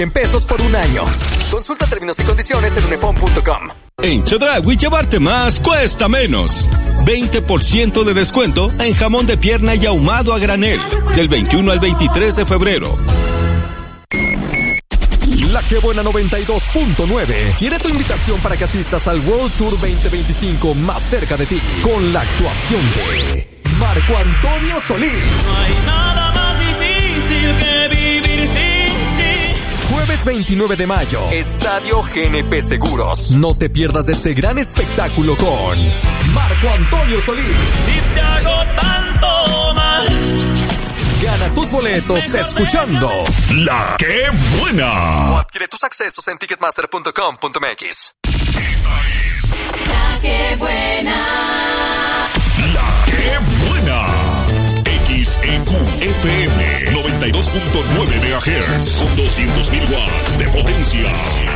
en pesos por un año. Consulta términos y condiciones en unefon.com. En Chedraui llevarte más cuesta menos. 20% de descuento en jamón de pierna y ahumado a granel. Del 21 al 23 de febrero. La Que Buena 92.9 tiene tu invitación para que asistas al World Tour 2025 más cerca de ti, con la actuación de Marco Antonio Solís. No hay nada más difícil que vivir sin ti. Jueves 29 de mayo, Estadio GNP Seguros. No te pierdas de este gran espectáculo con Marco Antonio Solís. Si te hago tanto mal. Gana tus boletos escuchando La Que Buena. o adquiere tus accesos en ticketmaster.com.mx. La Que Buena. La Que Buena. XEQ FM 92.9 MHz con 200.000 watts de potencia.